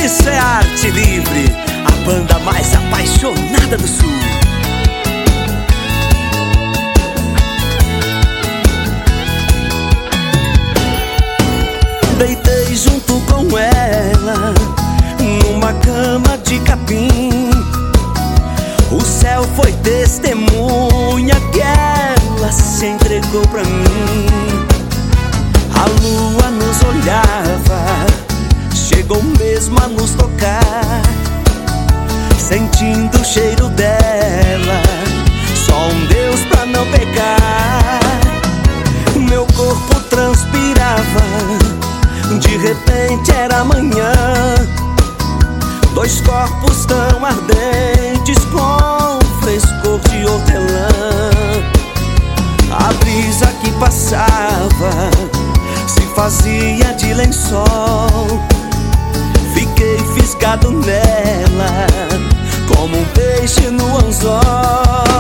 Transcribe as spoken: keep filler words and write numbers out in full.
Isso é arte livre, a banda mais apaixonada do sul. Deitei junto com ela numa cama de capim. O céu foi testemunha que ela se entregou pra mim. A lua nos olhava, chegou mesmo a nos tocar. Sentindo o cheiro dela, só um Deus pra não pecar. Meu corpo transpirava, de repente era manhã. Dois corpos tão ardentes com frescor de hortelã. A brisa que passava se fazia de lençol. Fiquei fisgado nela, como um peixe no anzol.